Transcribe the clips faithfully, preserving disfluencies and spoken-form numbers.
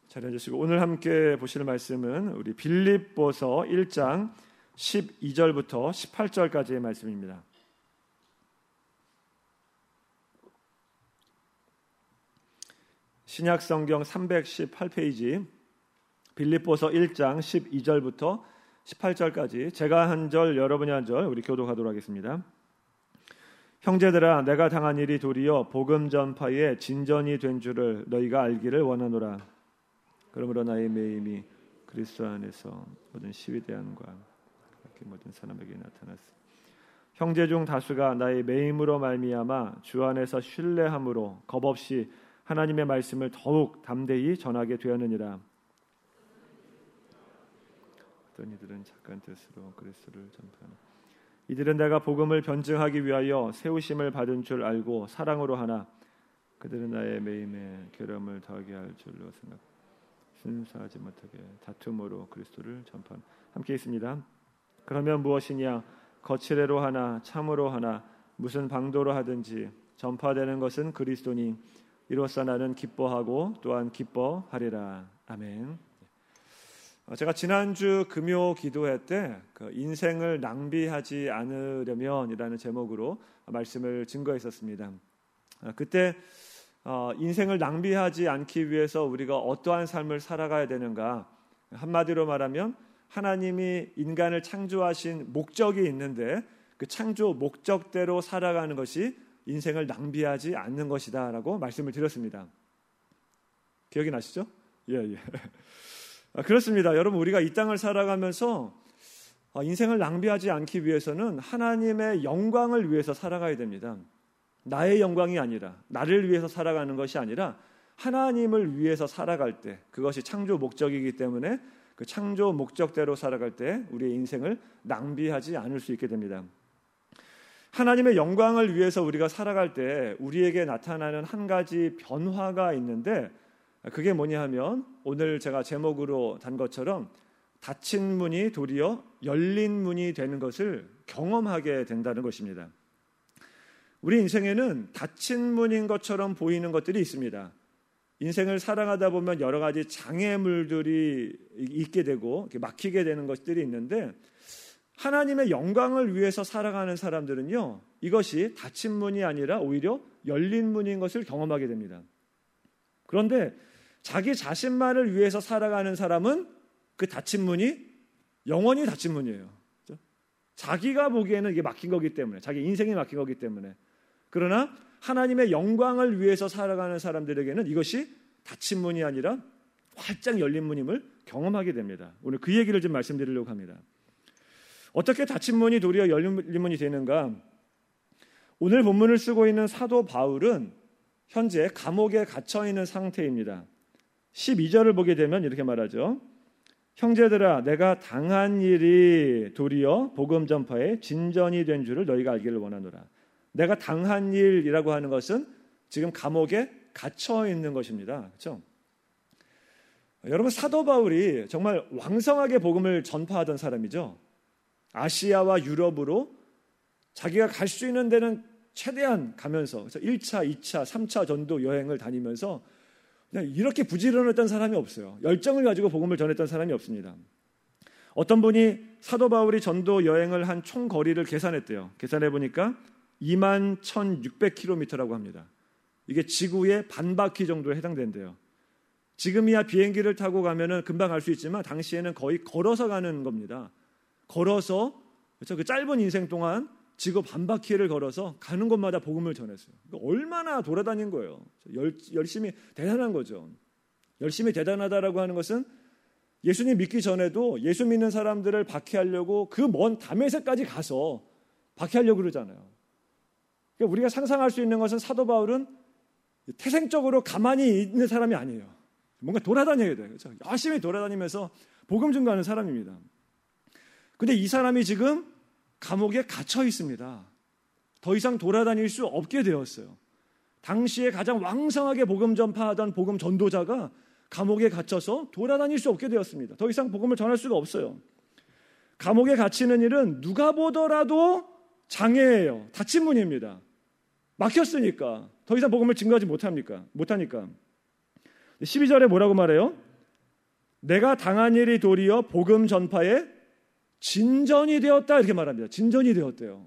잘 해주시고 오늘 함께 보실 말씀은 우리 빌립보서 일 장 십이 절부터 십팔 절까지의 말씀입니다. 신약성경 삼백십팔 페이지 빌립보서 일 장 십이 절부터 십팔 절까지 제가 한 절 여러분이 한 절 우리 교독하도록 하겠습니다. 형제들아 내가 당한 일이 도리어 복음 전파에 진전이 된 줄을 너희가 알기를 원하노라. 그러므로 나의 매임이 그리스도 안에서 모든 시위대함과 각기 모든 사람에게 나타났어. 형제 중 다수가 나의 매임으로 말미암아 주 안에서 신뢰함으로 겁없이 하나님의 말씀을 더욱 담대히 전하게 되었느니라. 어떤 이들은 착한 뜻으로 그리스도를 전파하는 이들은 내가 복음을 변증하기 위하여 세우심을 받은 줄 알고 사랑으로 하나 그들은 나의 매임에 괴로움을 더하게 할 줄로 생각 순수하지 못하게 다툼으로 그리스도를 전파하는. 함께 있습니다. 그러면 무엇이냐 거칠애로 하나 참으로 하나 무슨 방도로 하든지 전파되는 것은 그리스도니 이로써 나는 기뻐하고 또한 기뻐하리라. 아멘. 제가 지난주 금요 기도회 때 그 인생을 낭비하지 않으려면이라는 제목으로 말씀을 증거했었습니다. 그때 인생을 낭비하지 않기 위해서 우리가 어떠한 삶을 살아가야 되는가? 한마디로 말하면 하나님이 인간을 창조하신 목적이 있는데 그 창조 목적대로 살아가는 것이 인생을 낭비하지 않는 것이다라고 말씀을 드렸습니다. 기억이 나시죠? 예, 예. 아, 그렇습니다. 여러분 우리가 이 땅을 살아가면서 인생을 낭비하지 않기 위해서는 하나님의 영광을 위해서 살아가야 됩니다. 나의 영광이 아니라 나를 위해서 살아가는 것이 아니라 하나님을 위해서 살아갈 때 그것이 창조 목적이기 때문에 그 창조 목적대로 살아갈 때 우리의 인생을 낭비하지 않을 수 있게 됩니다. 하나님의 영광을 위해서 우리가 살아갈 때 우리에게 나타나는 한 가지 변화가 있는데 그게 뭐냐 하면 오늘 제가 제목으로 단 것처럼 닫힌 문이 도리어 열린 문이 되는 것을 경험하게 된다는 것입니다. 우리 인생에는 닫힌 문인 것처럼 보이는 것들이 있습니다. 인생을 살아가다 보면 여러 가지 장애물들이 있게 되고 막히게 되는 것들이 있는데 하나님의 영광을 위해서 살아가는 사람들은요 이것이 닫힌 문이 아니라 오히려 열린 문인 것을 경험하게 됩니다. 그런데 자기 자신만을 위해서 살아가는 사람은 그 닫힌 문이 영원히 닫힌 문이에요. 그렇죠? 자기가 보기에는 이게 막힌 거기 때문에 자기 인생이 막힌 거기 때문에 그러나 하나님의 영광을 위해서 살아가는 사람들에게는 이것이 닫힌 문이 아니라 활짝 열린 문임을 경험하게 됩니다. 오늘 그 얘기를 좀 말씀드리려고 합니다. 어떻게 닫힌 문이 도리어 열린 문이 되는가? 오늘 본문을 쓰고 있는 사도 바울은 현재 감옥에 갇혀 있는 상태입니다. 십이 절을 보게 되면 이렇게 말하죠. 형제들아 내가 당한 일이 도리어 복음 전파에 진전이 된 줄을 너희가 알기를 원하노라. 내가 당한 일이라고 하는 것은 지금 감옥에 갇혀 있는 것입니다. 그렇죠? 여러분 사도 바울이 정말 왕성하게 복음을 전파하던 사람이죠. 아시아와 유럽으로 자기가 갈 수 있는 데는 최대한 가면서 그래서 일 차, 이 차, 삼 차 전도 여행을 다니면서 그냥 이렇게 부지런했던 사람이 없어요. 열정을 가지고 복음을 전했던 사람이 없습니다. 어떤 분이 사도 바울이 전도 여행을 한 총 거리를 계산했대요. 계산해 보니까 이만 천육백 킬로미터라고 합니다. 이게 지구의 반 바퀴 정도에 해당된대요. 지금이야 비행기를 타고 가면은 금방 갈 수 있지만 당시에는 거의 걸어서 가는 겁니다. 걸어서 그렇죠? 그 짧은 인생 동안 지구 반 바퀴를 걸어서 가는 곳마다 복음을 전했어요. 그러니까 얼마나 돌아다닌 거예요. 열, 열심히 대단한 거죠. 열심히 대단하다라고 하는 것은 예수님 믿기 전에도 예수 믿는 사람들을 박해하려고 그 먼 다메섹까지 가서 박해하려고 그러잖아요. 그러니까 우리가 상상할 수 있는 것은 사도 바울은 태생적으로 가만히 있는 사람이 아니에요. 뭔가 돌아다녀야 돼요. 그렇죠? 열심히 돌아다니면서 복음 전가하는 사람입니다. 근데 이 사람이 지금 감옥에 갇혀 있습니다. 더 이상 돌아다닐 수 없게 되었어요. 당시에 가장 왕성하게 복음 전파하던 복음 전도자가 감옥에 갇혀서 돌아다닐 수 없게 되었습니다. 더 이상 복음을 전할 수가 없어요. 감옥에 갇히는 일은 누가 보더라도 장애예요. 닫힌 문입니다. 막혔으니까 더 이상 복음을 증거하지 못합니까? 못하니까. 십이 절에 뭐라고 말해요? 내가 당한 일이 도리어 복음 전파에 진전이 되었다 이렇게 말합니다. 진전이 되었대요.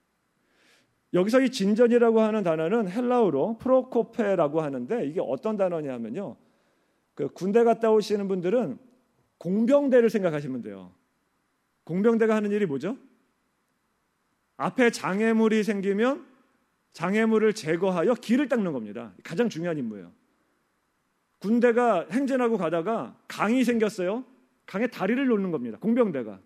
여기서 이 진전이라고 하는 단어는 헬라어로 프로코페라고 하는데 이게 어떤 단어냐면요. 그 군대 갔다 오시는 분들은 공병대를 생각하시면 돼요. 공병대가 하는 일이 뭐죠? 앞에 장애물이 생기면 장애물을 제거하여 길을 닦는 겁니다. 가장 중요한 임무예요. 군대가 행진하고 가다가 강이 생겼어요. 강에 다리를 놓는 겁니다. 공병대가.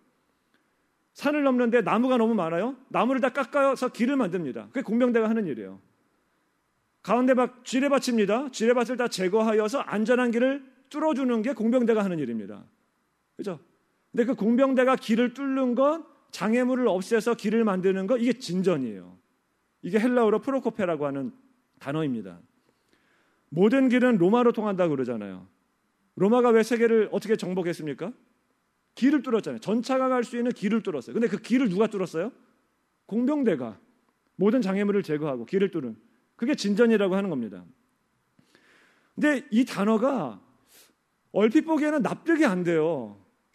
산을 넘는데 나무가 너무 많아요. 나무를 다 깎아서 길을 만듭니다. 그게 공병대가 하는 일이에요. 가운데 막 지뢰밭입니다. 지뢰밭을 다 제거하여서 안전한 길을 뚫어주는 게 공병대가 하는 일입니다. 그렇죠? 근데 그 공병대가 길을 뚫는 건 장애물을 없애서 길을 만드는 것 이게 진전이에요. 이게 헬라어로 프로코페라고 하는 단어입니다. 모든 길은 로마로 통한다고 그러잖아요. 로마가 왜 세계를 어떻게 정복했습니까? 길을 뚫었잖아요. 전차가 갈 수 있는 길을 뚫었어요. 근데 그 길을 누가 뚫었어요? 공병대가 모든 장애물을 제거하고 길을 뚫은 그게 진전이라고 하는 겁니다. 근데 이 단어가 얼핏 보기에는 납득이 안 돼요.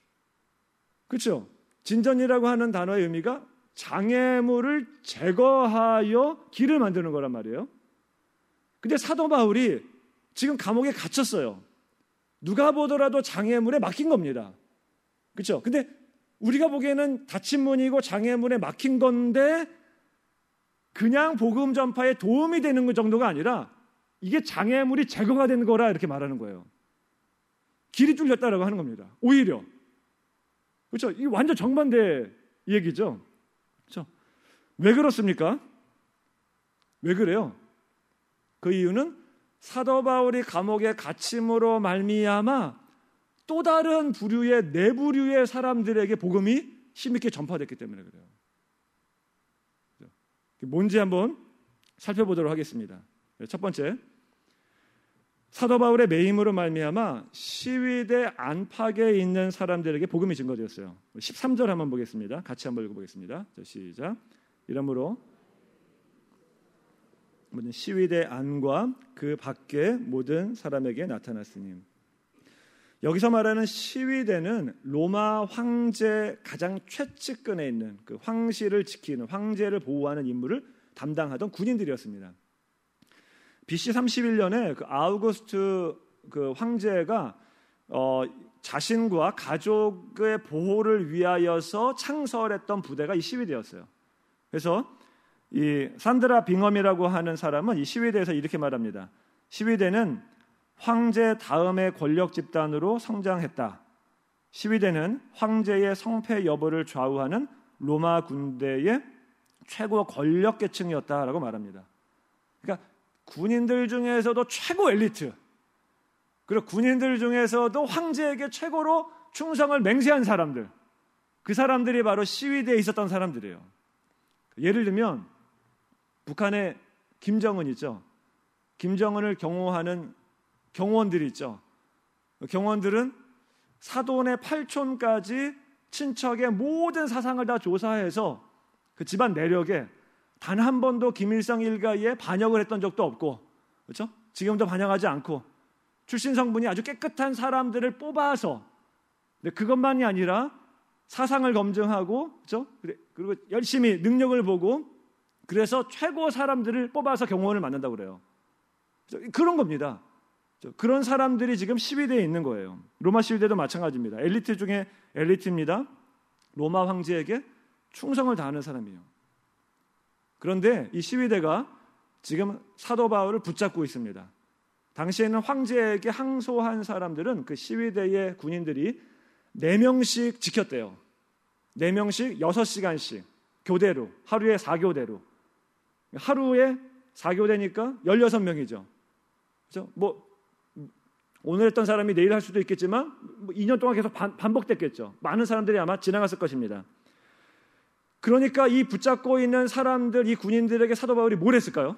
그렇죠? 진전이라고 하는 단어의 의미가 장애물을 제거하여 길을 만드는 거란 말이에요. 근데 사도 바울이 지금 감옥에 갇혔어요. 누가 보더라도 장애물에 막힌 겁니다. 그렇죠? 근데 우리가 보기에는 닫힌 문이고 장애물에 막힌 건데 그냥 복음 전파에 도움이 되는 것 정도가 아니라 이게 장애물이 제거가 된 거라 이렇게 말하는 거예요. 길이 뚫렸다라고 하는 겁니다. 오히려. 그렇죠? 이 완전 정반대 얘기죠. 그렇죠? 왜 그렇습니까? 왜 그래요? 그 이유는 사도 바울이 감옥에 갇힘으로 말미암아 또 다른 부류의 내부류의 사람들에게 복음이 힘있게 전파됐기 때문에 그래요. 뭔지 한번 살펴보도록 하겠습니다. 첫 번째, 사도 바울의 매임으로 말미암아 시위대 안팎에 있는 사람들에게 복음이 증거되었어요. 십삼 절 한번 보겠습니다. 같이 한번 읽어보겠습니다. 자, 시작. 이러므로 모든 시위대 안과 그 밖의 모든 사람에게 나타났으니. 여기서 말하는 시위대는 로마 황제 가장 최측근에 있는 그 황실을 지키는 황제를 보호하는 임무를 담당하던 군인들이었습니다. 비씨 삼십일 년에 그 아우구스트 그 황제가 어, 자신과 가족의 보호를 위하여서 창설했던 부대가 이 시위대였어요. 그래서 이 산드라 빙엄이라고 하는 사람은 이 시위대에서 이렇게 말합니다. 시위대는 황제 다음의 권력 집단으로 성장했다. 시위대는 황제의 성패 여부를 좌우하는 로마 군대의 최고 권력 계층이었다라고 말합니다. 그러니까 군인들 중에서도 최고 엘리트, 그리고 군인들 중에서도 황제에게 최고로 충성을 맹세한 사람들, 그 사람들이 바로 시위대에 있었던 사람들이에요. 예를 들면 북한의 김정은 있죠. 김정은을 경호하는 경호원들이 있죠. 경호원들은 사돈의 팔촌까지 친척의 모든 사상을 다 조사해서 그 집안 내력에 단 한 번도 김일성 일가에 반역을 했던 적도 없고, 그렇죠? 지금도 반역하지 않고 출신 성분이 아주 깨끗한 사람들을 뽑아서, 근데 그것만이 아니라 사상을 검증하고, 그렇죠? 그리고 열심히 능력을 보고, 그래서 최고 사람들을 뽑아서 경호원을 만든다고 그래요. 그런 겁니다. 그런 사람들이 지금 시위대에 있는 거예요. 로마 시위대도 마찬가지입니다. 엘리트 중에 엘리트입니다. 로마 황제에게 충성을 다하는 사람이에요. 그런데 이 시위대가 지금 사도 바울을 붙잡고 있습니다. 당시에는 황제에게 항소한 사람들은 그 시위대의 군인들이 네 명씩 지켰대요. 네 명씩 여섯 시간씩 교대로, 하루에 사 교대로. 하루에 사 교대니까 열여섯 명이죠. 그렇죠? 뭐 오늘 했던 사람이 내일 할 수도 있겠지만 이 년 동안 계속 반, 반복됐겠죠. 많은 사람들이 아마 지나갔을 것입니다. 그러니까 이 붙잡고 있는 사람들, 이 군인들에게 사도 바울이 뭘 했을까요?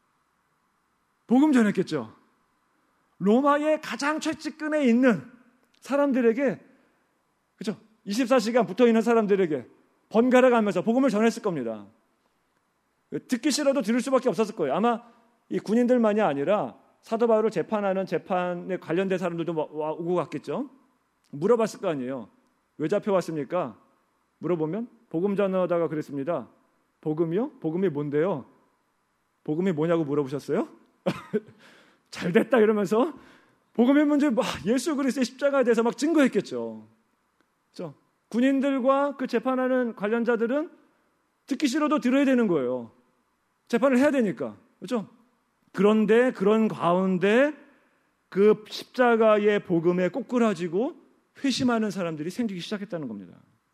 복음 전했겠죠. 로마의 가장 최측근에 있는 사람들에게, 그렇죠? 이십사 시간 붙어 있는 사람들에게 번갈아 가면서 복음을 전했을 겁니다. 듣기 싫어도 들을 수밖에 없었을 거예요. 아마 이 군인들만이 아니라 사도 바울을 재판하는 재판에 관련된 사람들도 오고 갔겠죠. 물어봤을 거 아니에요. 왜 잡혀왔습니까? 물어보면 복음 전하다가 그랬습니다. 복음이요? 복음이 뭔데요? 복음이 뭐냐고 물어보셨어요? 잘 됐다 이러면서 복음의 문제 막 예수 그리스도의 십자가에 대해서 막 증거했겠죠. 그렇죠? 군인들과 그 재판하는 관련자들은 듣기 싫어도 들어야 되는 거예요. 재판을 해야 되니까. 그렇죠? 그런데 그런 가운데 그 십자가의 복음에 꼬꾸라지고 회심하는 사람들이 생기기 시작했다는 겁니다.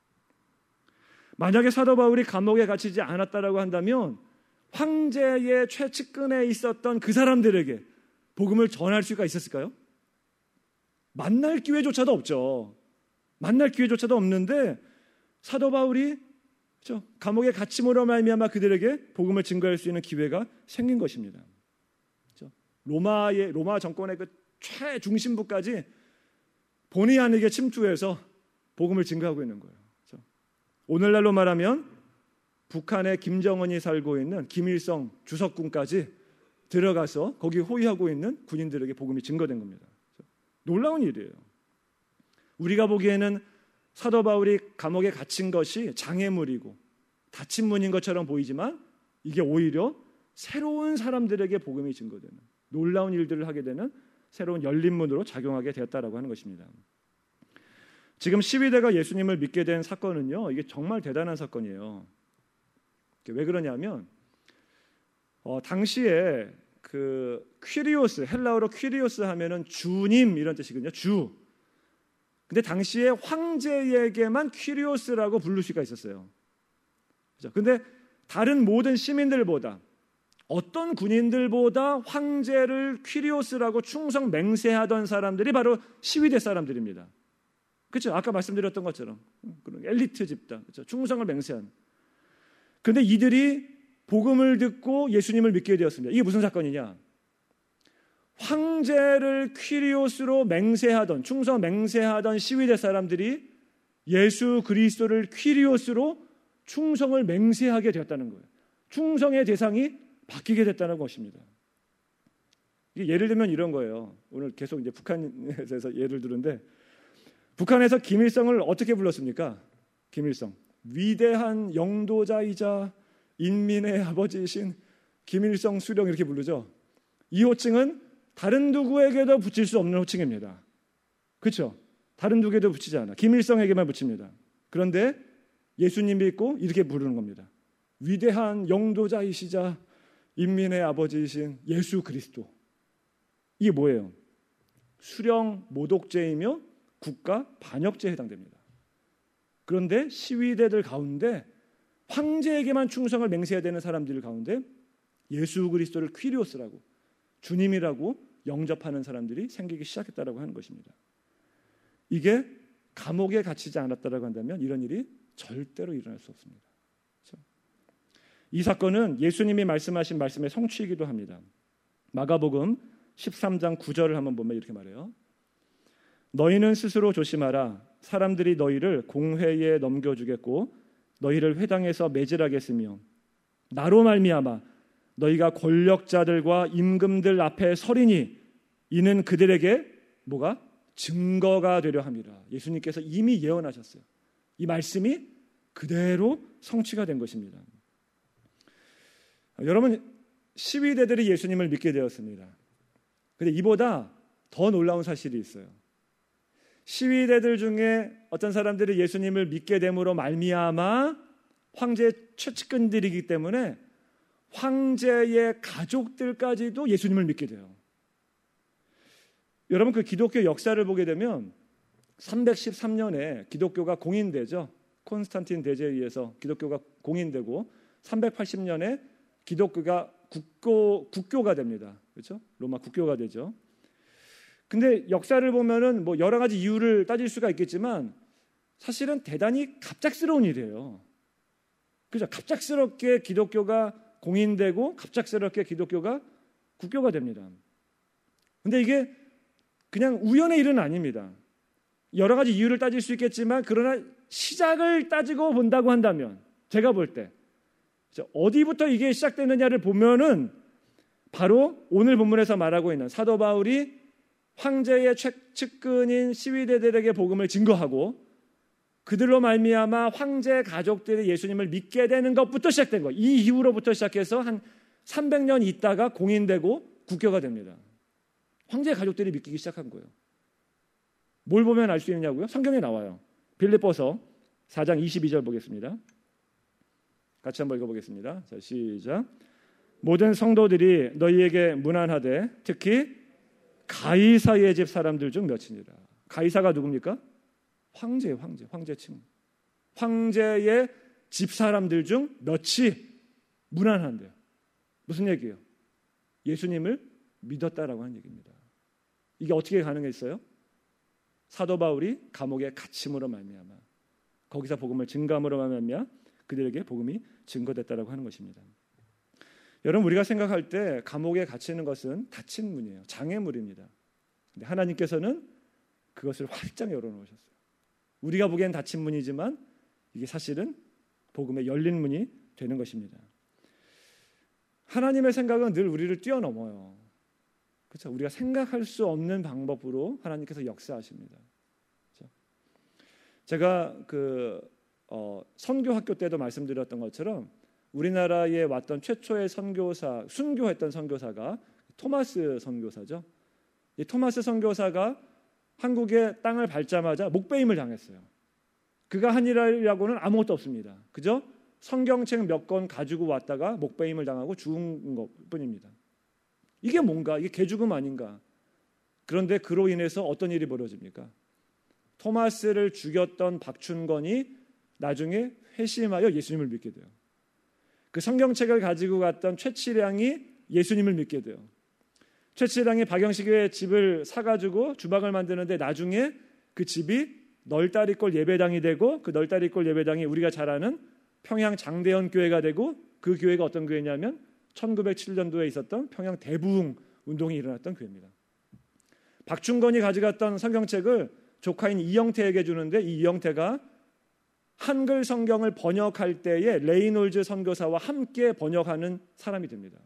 만약에 사도 바울이 감옥에 갇히지 않았다라고 한다면 황제의 최측근에 있었던 그 사람들에게 복음을 전할 수가 있었을까요? 만날 기회조차도 없죠. 만날 기회조차도 없는데 사도 바울이 그렇죠? 감옥에 갇힘으로 말미암아 그들에게 복음을 증거할 수 있는 기회가 생긴 것입니다. 그렇죠? 로마의 로마 정권의 그 최중심부까지 본의 아니게 침투해서 복음을 증거하고 있는 거예요. 그렇죠? 오늘날로 말하면 북한의 김정은이 살고 있는 김일성 주석궁까지 들어가서 거기 호위하고 있는 군인들에게 복음이 증거된 겁니다. 그렇죠? 놀라운 일이에요. 우리가 보기에는 사도 바울이 감옥에 갇힌 것이 장애물이고 닫힌 문인 것처럼 보이지만 이게 오히려 새로운 사람들에게 복음이 증거되는 놀라운 일들을 하게 되는 새로운 열린 문으로 작용하게 되었다라고 하는 것입니다. 지금 시위대가 예수님을 믿게 된 사건은요, 이게 정말 대단한 사건이에요. 왜 그러냐면 어, 당시에 그 퀴리오스, 헬라어로 퀴리오스 하면은 주님 이런 뜻이거든요. 주. 근데 당시에 황제에게만 퀴리오스라고 부를 수가 있었어요. 그렇죠? 근데 다른 모든 시민들보다 어떤 군인들보다 황제를 퀴리오스라고 충성 맹세하던 사람들이 바로 시위대 사람들입니다. 그렇죠? 아까 말씀드렸던 것처럼 그런 엘리트 집단, 그렇죠? 충성을 맹세한. 그런데 이들이 복음을 듣고 예수님을 믿게 되었습니다. 이게 무슨 사건이냐? 황제를 퀴리오스로 맹세하던 충성 맹세하던 시위대 사람들이 예수 그리스도를 퀴리오스로 충성을 맹세하게 되었다는 거예요. 충성의 대상이 바뀌게 됐다는 것입니다. 이게 예를 들면 이런 거예요. 오늘 계속 이제 북한에서 예를 들는데 북한에서 김일성을 어떻게 불렀습니까? 김일성 위대한 영도자이자 인민의 아버지이신 김일성 수령 이렇게 부르죠. 이 호칭은 다른 누구에게도 붙일 수 없는 호칭입니다. 그렇죠? 다른 누구에게도 붙이지 않아. 김일성에게만 붙입니다. 그런데 예수님 믿고 이렇게 부르는 겁니다. 위대한 영도자이시자 인민의 아버지이신 예수 그리스도. 이게 뭐예요? 수령 모독죄이며 국가 반역죄에 해당됩니다. 그런데 시위대들 가운데 황제에게만 충성을 맹세해야 되는 사람들 가운데 예수 그리스도를 퀴리오스라고 주님이라고 영접하는 사람들이 생기기 시작했다라고 하는 것입니다. 이게 감옥에 갇히지 않았다라고 한다면 이런 일이 절대로 일어날 수 없습니다. 그렇죠? 이 사건은 예수님이 말씀하신 말씀의 성취이기도 합니다. 마가복음 십삼 장 구 절을 한번 보면 이렇게 말해요. 너희는 스스로 조심하라. 사람들이 너희를 공회에 넘겨주겠고 너희를 회당에서 매질하겠으며 나로 말미암아 너희가 권력자들과 임금들 앞에 서리니 이는 그들에게 뭐가? 증거가 되려 함이라. 예수님께서 이미 예언하셨어요. 이 말씀이 그대로 성취가 된 것입니다. 여러분, 시위대들이 예수님을 믿게 되었습니다. 그런데 이보다 더 놀라운 사실이 있어요. 시위대들 중에 어떤 사람들이 예수님을 믿게 됨으로 말미암아 황제의 최측근들이기 때문에 황제의 가족들까지도 예수님을 믿게 돼요. 여러분, 그 기독교 역사를 보게 되면 삼백십삼 년에 기독교가 공인되죠. 콘스탄틴 대제에 의해서 기독교가 공인되고 삼백팔십 년에 기독교가 국교, 국교가 됩니다. 그렇죠? 로마 국교가 되죠. 근데 역사를 보면은 뭐 여러 가지 이유를 따질 수가 있겠지만 사실은 대단히 갑작스러운 일이에요. 그죠? 갑작스럽게 기독교가 공인되고 갑작스럽게 기독교가 국교가 됩니다. 근데 이게 그냥 우연의 일은 아닙니다. 여러 가지 이유를 따질 수 있겠지만 그러나 시작을 따지고 본다고 한다면 제가 볼 때 어디부터 이게 시작되느냐를 보면은 바로 오늘 본문에서 말하고 있는 사도 바울이 황제의 측근인 시위대들에게 복음을 증거하고 그들로 말미암아 황제 가족들이 예수님을 믿게 되는 것부터 시작된 거예요. 이 이후로부터 시작해서 한 삼백 년 있다가 공인되고 국교가 됩니다. 황제 가족들이 믿기 시작한 거예요. 뭘 보면 알 수 있냐고요? 성경에 나와요. 빌립보서 사 장 이십이 절 보겠습니다. 같이 한번 읽어보겠습니다. 자, 시작. 모든 성도들이 너희에게 문안하되 특히 가이사의 집 사람들 중 몇이니라. 가이사가 누굽니까? 황제예요. 황제. 황제층. 황제의 집 사람들 중 몇이 문안한대요. 무슨 얘기예요? 예수님을 믿었다라고 하는 얘기입니다. 이게 어떻게 가능했어요? 사도 바울이 감옥에 갇힘으로 말미암아 거기서 복음을 증거함으로 말미암아 그들에게 복음이 증거됐다라고 하는 것입니다. 여러분, 우리가 생각할 때 감옥에 갇히는 것은 닫힌 문이에요. 장애물입니다. 근데 하나님께서는 그것을 활짝 열어놓으셨어요. 우리가 보기엔 닫힌 문이지만 이게 사실은 복음의 열린 문이 되는 것입니다. 하나님의 생각은 늘 우리를 뛰어넘어요. 그렇죠? 우리가 생각할 수 없는 방법으로 하나님께서 역사하십니다. 그렇죠? 제가 그 어, 선교학교 때도 말씀드렸던 것처럼 우리나라에 왔던 최초의 선교사, 순교했던 선교사가 토마스 선교사죠. 이 토마스 선교사가 한국의 땅을 밟자마자 목베임을 당했어요. 그가 한 일이라고는 아무것도 없습니다. 그죠? 성경책 몇 권 가지고 왔다가 목베임을 당하고 죽은 것뿐입니다. 이게 뭔가? 이게 개죽음 아닌가? 그런데 그로 인해서 어떤 일이 벌어집니까? 토마스를 죽였던 박춘건이 나중에 회심하여 예수님을 믿게 돼요. 그 성경책을 가지고 갔던 최치량이 예수님을 믿게 돼요. 최치량이 박영식의 집을 사가지고 주방을 만드는데 나중에 그 집이 널다리골 예배당이 되고 그 널다리골 예배당이 우리가 잘 아는 평양 장대현 교회가 되고 그 교회가 어떤 교회냐면 천구백칠 년도에 있었던 평양 대부흥 운동이 일어났던 교회입니다. 박춘건이 가져갔던 성경책을 조카인 이영태에게 주는데 이 이영태가 한글 성경을 번역할 때에 레이놀즈 선교사와 함께 번역하는 사람이 됩니다.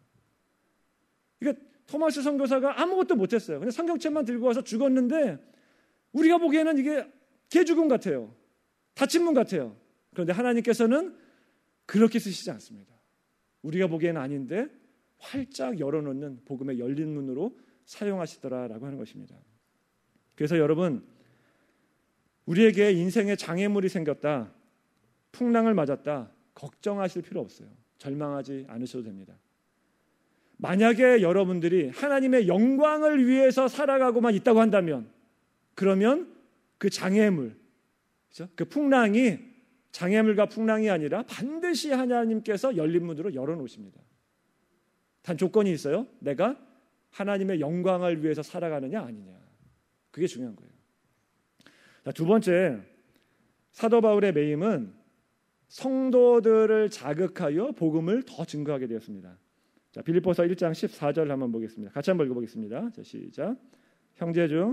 그러니까 토마스 선교사가 아무것도 못했어요. 그냥 성경책만 들고 와서 죽었는데 우리가 보기에는 이게 개죽음 같아요. 닫힌 문 같아요. 그런데 하나님께서는 그렇게 쓰시지 않습니다. 우리가 보기에는 아닌데 활짝 열어놓는 복음의 열린 문으로 사용하시더라라고 하는 것입니다. 그래서 여러분, 우리에게 인생에 장애물이 생겼다, 풍랑을 맞았다, 걱정하실 필요 없어요. 절망하지 않으셔도 됩니다. 만약에 여러분들이 하나님의 영광을 위해서 살아가고만 있다고 한다면 그러면 그 장애물, 그렇죠? 그 풍랑이 장애물과 풍랑이 아니라 반드시 하나님께서 열린 문으로 열어놓으십니다. 단 조건이 있어요. 내가 하나님의 영광을 위해서 살아가느냐 아니냐. 그게 중요한 거예요. 자, 두 번째, 사도 바울의 매임은 성도들을 자극하여 복음을 더 증거하게 되었습니다. 자, 빌립보서 일 장 십사 절 한번 보겠습니다. 같이 한번 읽어보겠습니다. 자, 시작. 형제 중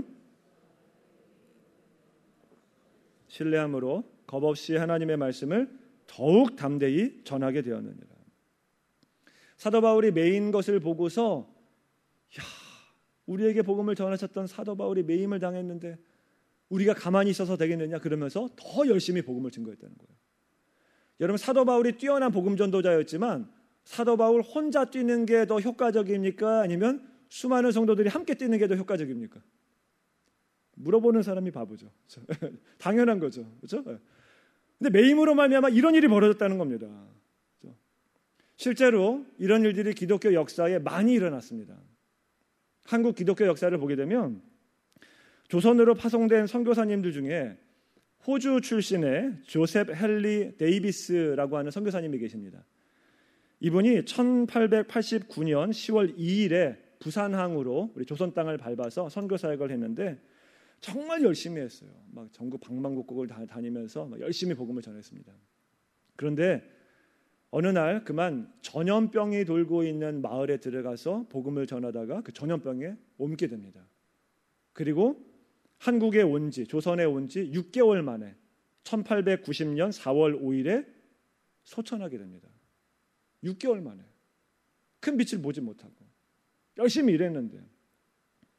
신뢰함으로 겁없이 하나님의 말씀을 더욱 담대히 전하게 되었느니라. 사도 바울이 매인 것을 보고서 야, 우리에게 복음을 전하셨던 사도 바울이 매임을 당했는데 우리가 가만히 있어서 되겠느냐 그러면서 더 열심히 복음을 증거했다는 거예요. 여러분, 사도 바울이 뛰어난 복음 전도자였지만 사도 바울 혼자 뛰는 게 더 효과적입니까? 아니면 수많은 성도들이 함께 뛰는 게 더 효과적입니까? 물어보는 사람이 바보죠. 당연한 거죠. 그렇죠? 근데 매임으로 말미암아 이런 일이 벌어졌다는 겁니다. 그렇죠? 실제로 이런 일들이 기독교 역사에 많이 일어났습니다. 한국 기독교 역사를 보게 되면 조선으로 파송된 선교사님들 중에 호주 출신의 조셉 헨리 데이비스라고 하는 선교사님이 계십니다. 이분이 천팔백팔십구 년 시월 이일에 부산항으로 우리 조선 땅을 밟아서 선교 사역을 했는데 정말 열심히 했어요. 막 전국 방방곡곡을 다 다니면서 막 열심히 복음을 전했습니다. 그런데 어느 날 그만 전염병이 돌고 있는 마을에 들어가서 복음을 전하다가 그 전염병에 옮게 됩니다. 그리고 한국에 온 지, 조선에 온 지 육 개월 만에 천팔백구십 년 사월 오일에 소천하게 됩니다. 육 개월 만에 큰 빛을 보지 못하고 열심히 일했는데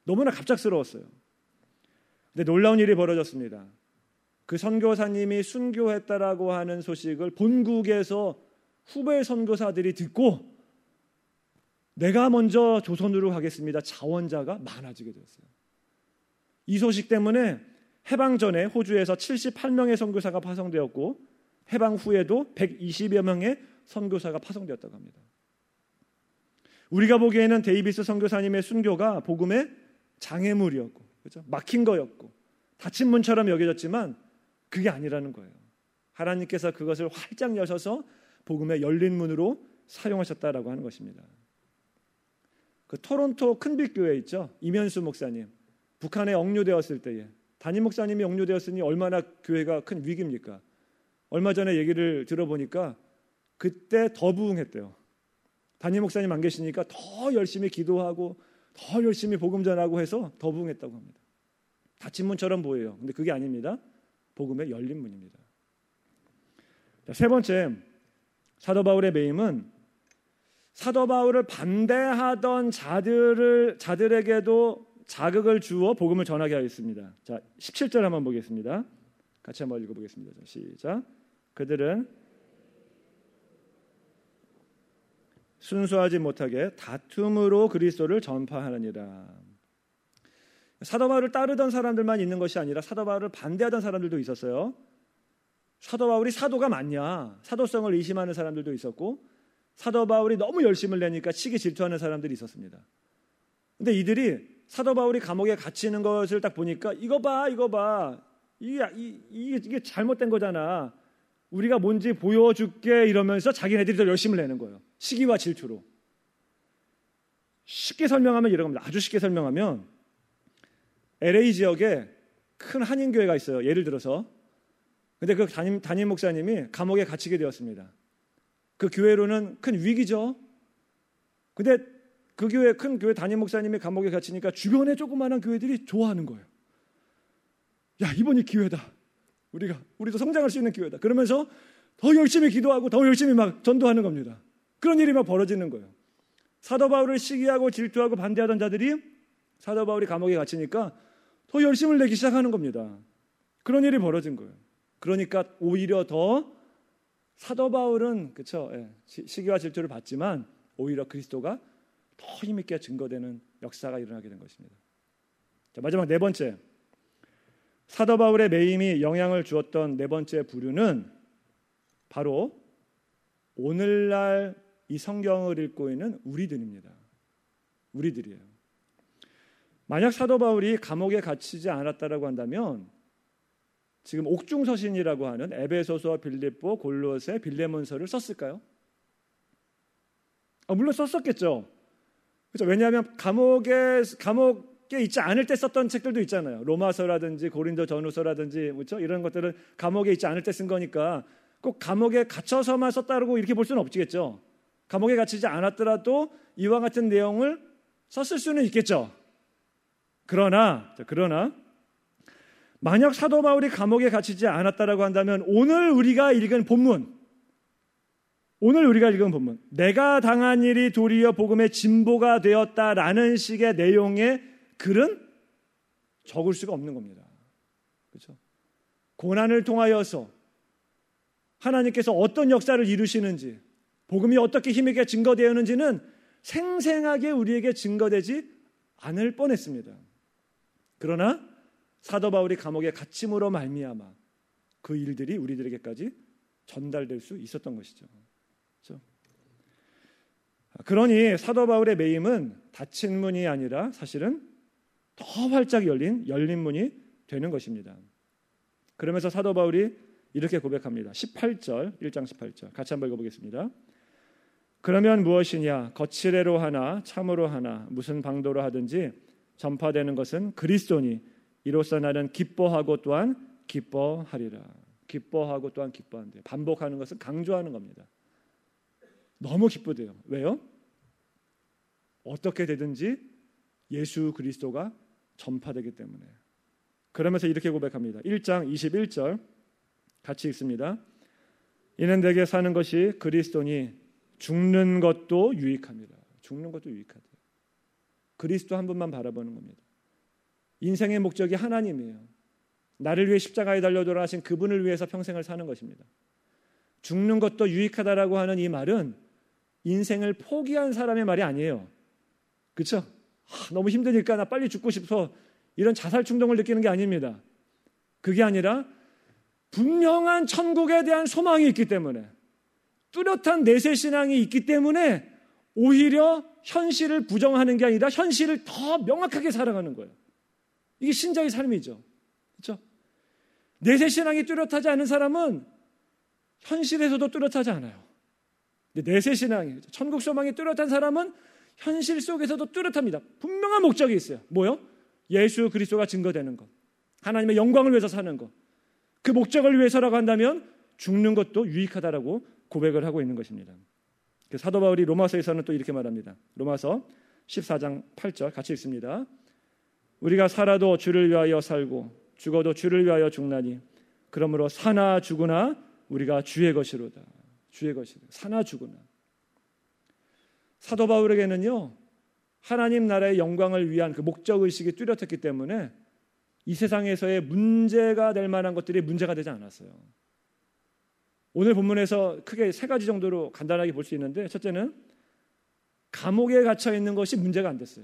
너무나 갑작스러웠어요. 근데 놀라운 일이 벌어졌습니다. 그 선교사님이 순교했다라고 하는 소식을 본국에서 후배 선교사들이 듣고 내가 먼저 조선으로 가겠습니다. 자원자가 많아지게 되었어요. 이 소식 때문에 해방 전에 호주에서 칠십팔 명의 선교사가 파송되었고 해방 후에도 백이십여 명의 선교사가 파송되었다고 합니다. 우리가 보기에는 데이비스 선교사님의 순교가 복음의 장애물이었고, 그렇죠? 막힌 거였고 닫힌 문처럼 여겨졌지만 그게 아니라는 거예요. 하나님께서 그것을 활짝 여셔서 복음의 열린 문으로 사용하셨다라고 하는 것입니다. 그 토론토 큰빛교회 있죠? 이면수 목사님, 북한에 억류되었을 때에 담임 목사님이 억류되었으니 얼마나 교회가 큰 위기입니까? 얼마 전에 얘기를 들어보니까 그때 더 부흥했대요. 담임 목사님 안 계시니까 더 열심히 기도하고 더 열심히 복음 전하고 해서 더 부흥했다고 합니다. 닫힌 문처럼 보여요. 근데 그게 아닙니다. 복음의 열린 문입니다. 자, 세 번째, 사도 바울의 매임은 사도 바울을 반대하던 자들을 자들에게도 자극을 주어 복음을 전하게 하였습니다. 자, 십칠 절 한번 보겠습니다. 같이 한번 읽어보겠습니다. 자, 시작. 그들은 순수하지 못하게 다툼으로 그리스도를 전파하느니라. 사도 바울을 따르던 사람들만 있는 것이 아니라 사도 바울을 반대하던 사람들도 있었어요. 사도 바울이 사도가 맞냐, 사도성을 의심하는 사람들도 있었고 사도 바울이 너무 열심을 내니까 치기 질투하는 사람들이 있었습니다. 근데 이들이 사도 바울이 감옥에 갇히는 것을 딱 보니까 이거 봐, 이거 봐, 이게, 이게, 이게 잘못된 거잖아, 우리가 뭔지 보여줄게 이러면서 자기네들이 더 열심을 내는 거예요. 시기와 질투로. 쉽게 설명하면 이런 겁니다. 아주 쉽게 설명하면 엘에이 지역에 큰 한인교회가 있어요. 예를 들어서. 근데 그 담임, 담임 목사님이 감옥에 갇히게 되었습니다. 그 교회로는 큰 위기죠. 근데 그 교회, 큰 교회 담임 목사님이 감옥에 갇히니까 주변에 조그마한 교회들이 좋아하는 거예요. 야, 이번이 기회다. 우리가, 우리도 성장할 수 있는 기회다. 그러면서 더 열심히 기도하고 더 열심히 막 전도하는 겁니다. 그런 일이 막 벌어지는 거예요. 사도 바울을 시기하고 질투하고 반대하던 자들이 사도 바울이 감옥에 갇히니까 더 열심을 내기 시작하는 겁니다. 그런 일이 벌어진 거예요. 그러니까 오히려 더 사도 바울은 그렇죠, 예, 시기와 질투를 받지만 오히려 그리스도가 더 힘있게 증거되는 역사가 일어나게 된 것입니다. 자, 마지막 네 번째, 사도 바울의 매임이 영향을 주었던 네 번째 부류는 바로 오늘날 이 성경을 읽고 있는 우리들입니다. 우리들이에요. 만약 사도 바울이 감옥에 갇히지 않았다라고 한다면 지금 옥중서신이라고 하는 에베소서, 빌립보, 골로새, 빌레몬서를 썼을까요? 아, 물론 썼었겠죠. 그렇죠? 왜냐하면 감옥에 감옥에 있지 않을 때 썼던 책들도 있잖아요. 로마서라든지 고린도 전후서라든지 그렇죠? 이런 것들은 감옥에 있지 않을 때 쓴 거니까 꼭 감옥에 갇혀서만 썼다고 이렇게 볼 수는 없겠죠. 감옥에 갇히지 않았더라도 이와 같은 내용을 썼을 수는 있겠죠. 그러나 그러나 만약 사도 바울이 감옥에 갇히지 않았다라고 한다면 오늘 우리가 읽은 본문, 오늘 우리가 읽은 본문, 내가 당한 일이 도리어 복음의 진보가 되었다라는 식의 내용의 글은 적을 수가 없는 겁니다. 그렇죠? 고난을 통하여서 하나님께서 어떤 역사를 이루시는지, 복음이 어떻게 힘있게 증거되었는지는 생생하게 우리에게 증거되지 않을 뻔했습니다. 그러나 사도 바울이 감옥에 갇힘으로 말미암아 그 일들이 우리들에게까지 전달될 수 있었던 것이죠. 그렇죠? 그러니 사도 바울의 매임은 닫힌 문이 아니라 사실은 더 활짝 열린 열린 문이 되는 것입니다. 그러면서 사도 바울이 이렇게 고백합니다. 십팔 절, 일 장 십팔 절 같이 한번 읽어보겠습니다. 그러면 무엇이냐, 거칠애로 하나 참으로 하나 무슨 방도로 하든지 전파되는 것은 그리스도니 이로써 나는 기뻐하고 또한 기뻐하리라. 기뻐하고 또한 기뻐한대요. 반복하는 것은 강조하는 겁니다. 너무 기쁘대요. 왜요? 어떻게 되든지 예수 그리스도가 전파되기 때문에. 그러면서 이렇게 고백합니다. 일 장 이십일 절 같이 읽습니다. 이는 내게 사는 것이 그리스도니 죽는 것도 유익합니다. 죽는 것도 유익하대요. 그리스도 한 분만 바라보는 겁니다. 인생의 목적이 하나님이에요. 나를 위해 십자가에 달려 돌아가신 그분을 위해서 평생을 사는 것입니다. 죽는 것도 유익하다라고 하는 이 말은 인생을 포기한 사람의 말이 아니에요. 그렇죠? 아, 너무 힘드니까 나 빨리 죽고 싶어, 이런 자살 충동을 느끼는 게 아닙니다. 그게 아니라 분명한 천국에 대한 소망이 있기 때문에, 뚜렷한 내세 신앙이 있기 때문에 오히려 현실을 부정하는 게 아니라 현실을 더 명확하게 살아가는 거예요. 이게 신자의 삶이죠. 그렇죠? 내세 신앙이 뚜렷하지 않은 사람은 현실에서도 뚜렷하지 않아요. 근데 내세 신앙이, 천국 소망이 뚜렷한 사람은 현실 속에서도 뚜렷합니다. 분명한 목적이 있어요. 뭐요? 예수 그리스도가 증거되는 것, 하나님의 영광을 위해서 사는 것. 그 목적을 위해서라고 한다면 죽는 것도 유익하다라고 고백을 하고 있는 것입니다. 사도 바울이 로마서에서는 또 이렇게 말합니다. 로마서 십사 장 팔 절 같이 읽습니다. 우리가 살아도 주를 위하여 살고 죽어도 주를 위하여 죽나니 그러므로 사나 죽으나 우리가 주의 것이로다. 주의 것이다. 사나 죽으나. 사도 바울에게는요, 하나님 나라의 영광을 위한 그 목적의식이 뚜렷했기 때문에 이 세상에서의 문제가 될 만한 것들이 문제가 되지 않았어요. 오늘 본문에서 크게 세 가지 정도로 간단하게 볼 수 있는데, 첫째는 감옥에 갇혀 있는 것이 문제가 안 됐어요.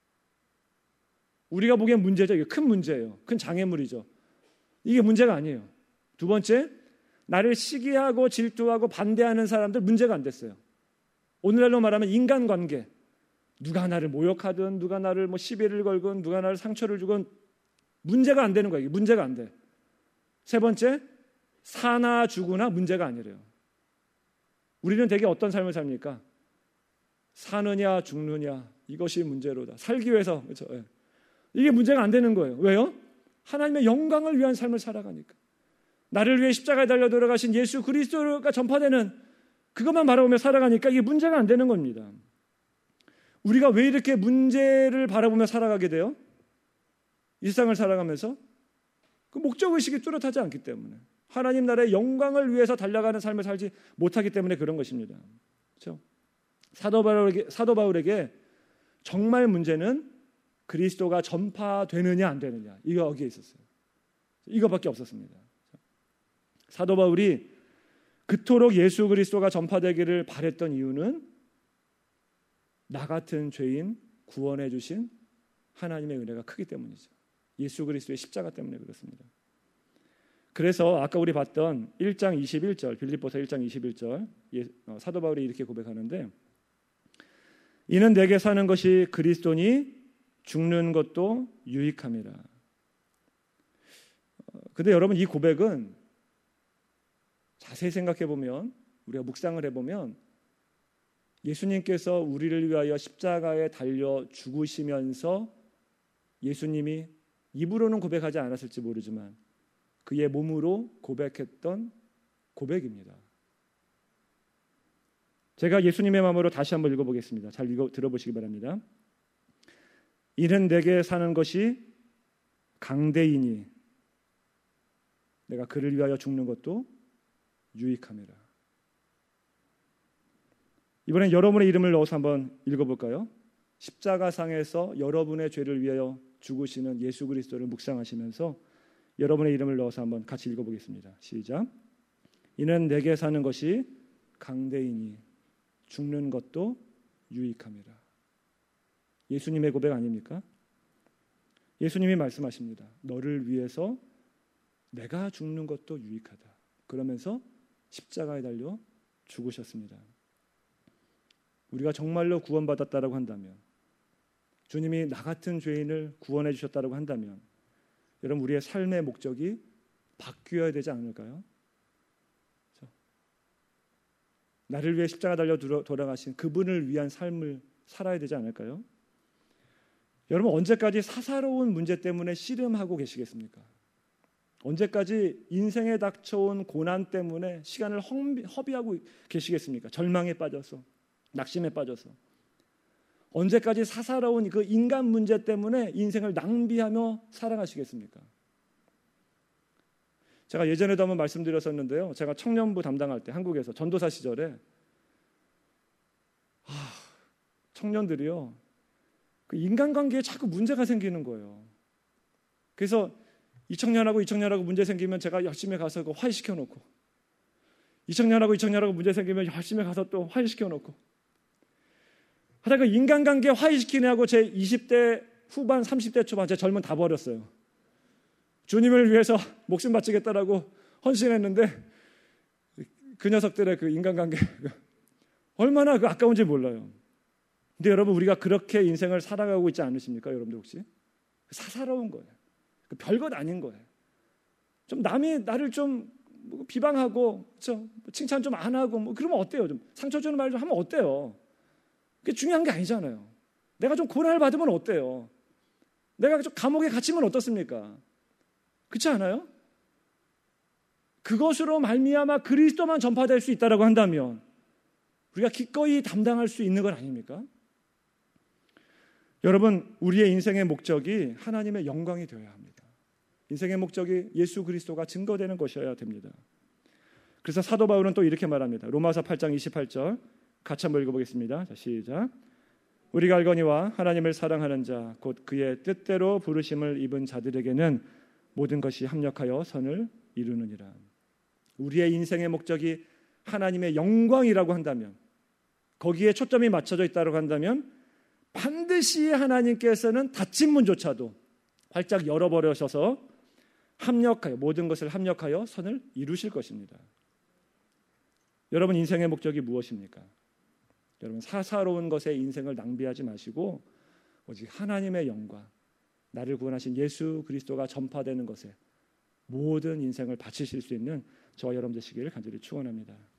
우리가 보기엔 문제죠. 이게 큰 문제예요. 큰 장애물이죠. 이게 문제가 아니에요. 두 번째, 나를 시기하고 질투하고 반대하는 사람들 문제가 안 됐어요. 오늘날로 말하면 인간관계, 누가 나를 모욕하든 누가 나를 뭐 시비를 걸건 누가 나를 상처를 주건 문제가 안 되는 거예요. 이게 문제가 안 돼. 세 번째, 사나 죽으나 문제가 아니래요. 우리는 되게 어떤 삶을 삽니까? 사느냐 죽느냐 이것이 문제로다. 살기 위해서. 그렇죠? 이게 문제가 안 되는 거예요. 왜요? 하나님의 영광을 위한 삶을 살아가니까. 나를 위해 십자가에 달려 돌아가신 예수 그리스도가 전파되는 그것만 바라보며 살아가니까 이게 문제가 안 되는 겁니다. 우리가 왜 이렇게 문제를 바라보며 살아가게 돼요? 일상을 살아가면서 그 목적의식이 뚜렷하지 않기 때문에, 하나님 나라의 영광을 위해서 달려가는 삶을 살지 못하기 때문에 그런 것입니다. 그렇죠? 사도 바울에게, 사도 바울에게 정말 문제는 그리스도가 전파되느냐 안 되느냐, 이거 여기에 있었어요. 이거밖에 없었습니다. 사도 바울이 그토록 예수 그리스도가 전파되기를 바랬던 이유는 나 같은 죄인 구원해 주신 하나님의 은혜가 크기 때문이죠. 예수 그리스도의 십자가 때문에 그렇습니다. 그래서 아까 우리 봤던 일 장 이십일 절, 빌립보서 일 장 이십일 절, 사도 바울이 이렇게 고백하는데, 이는 내게 사는 것이 그리스도니 죽는 것도 유익함이라. 근데 여러분, 이 고백은 자세히 생각해 보면, 우리가 묵상을 해보면 예수님께서 우리를 위하여 십자가에 달려 죽으시면서 예수님이 입으로는 고백하지 않았을지 모르지만 그의 몸으로 고백했던 고백입니다. 제가 예수님의 마음으로 다시 한번 읽어보겠습니다. 잘 읽어 들어보시기 바랍니다. 이는 내게 사는 것이 강대이니 내가 그를 위하여 죽는 것도 유익함이라. 이번엔 여러분의 이름을 넣어서 한번 읽어볼까요? 십자가상에서 여러분의 죄를 위하여 죽으시는 예수 그리스도를 묵상하시면서 여러분의 이름을 넣어서 한번 같이 읽어보겠습니다. 시작. 이는 내게 사는 것이 강대이니 죽는 것도 유익함이라. 예수님의 고백 아닙니까? 예수님이 말씀하십니다. 너를 위해서 내가 죽는 것도 유익하다. 그러면서 십자가에 달려 죽으셨습니다. 우리가 정말로 구원받았다라고 한다면, 주님이 나 같은 죄인을 구원해 주셨다라고 한다면, 여러분 우리의 삶의 목적이 바뀌어야 되지 않을까요? 그렇죠? 나를 위해 십자가 달려 돌아가신 그분을 위한 삶을 살아야 되지 않을까요? 여러분 언제까지 사사로운 문제 때문에 씨름하고 계시겠습니까? 언제까지 인생에 닥쳐온 고난 때문에 시간을 허비하고 계시겠습니까? 절망에 빠져서, 낙심에 빠져서. 언제까지 사사로운 그 인간 문제 때문에 인생을 낭비하며 살아가시겠습니까? 제가 예전에도 한번 말씀드렸었는데요. 제가 청년부 담당할 때 한국에서 전도사 시절에 아, 청년들이요, 그 인간관계에 자꾸 문제가 생기는 거예요. 그래서 이 청년하고 이 청년하고 문제 생기면 제가 열심히 가서 그 화해시켜 놓고, 이 청년하고 이 청년하고 문제 생기면 열심히 가서 또 화해시켜 놓고, 하다가 인간관계 화해시키느라고 제 이십 대 후반 삼십 대 초반 제 젊은 다 버렸어요. 주님을 위해서 목숨 바치겠다라고 헌신했는데 그 녀석들의 그 인간관계 얼마나 그 아까운지 몰라요. 근데 여러분, 우리가 그렇게 인생을 살아가고 있지 않으십니까? 여러분들 혹시 사사로운 거예요. 별것 아닌 거예요. 좀 남이 나를 좀 비방하고, 그렇죠? 칭찬 좀 안 하고, 뭐 그러면 어때요? 좀 상처 주는 말 좀 하면 어때요? 그게 중요한 게 아니잖아요. 내가 좀 고난을 받으면 어때요? 내가 좀 감옥에 갇히면 어떻습니까? 그렇지 않아요? 그것으로 말미암아 그리스도만 전파될 수 있다라고 한다면 우리가 기꺼이 담당할 수 있는 건 아닙니까? 여러분, 우리의 인생의 목적이 하나님의 영광이 되어야 합니다. 인생의 목적이 예수 그리스도가 증거되는 것이어야 됩니다. 그래서 사도 바울은 또 이렇게 말합니다. 로마서 팔 장 이십팔 절 같이 한번 읽어보겠습니다. 자, 시작. 우리가 알거니와 하나님을 사랑하는 자 곧 그의 뜻대로 부르심을 입은 자들에게는 모든 것이 합력하여 선을 이루느니라. 우리의 인생의 목적이 하나님의 영광이라고 한다면, 거기에 초점이 맞춰져 있다고 한다면 반드시 하나님께서는 닫힌 문조차도 활짝 열어버리셔서 합력하여, 모든 것을 합력하여 선을 이루실 것입니다. 여러분, 인생의 목적이 무엇입니까? 여러분, 사사로운 것에 인생을 낭비하지 마시고 오직 하나님의 영광, 나를 구원하신 예수 그리스도가 전파되는 것에 모든 인생을 바치실 수 있는 저와 여러분 되시기를 간절히 축원합니다.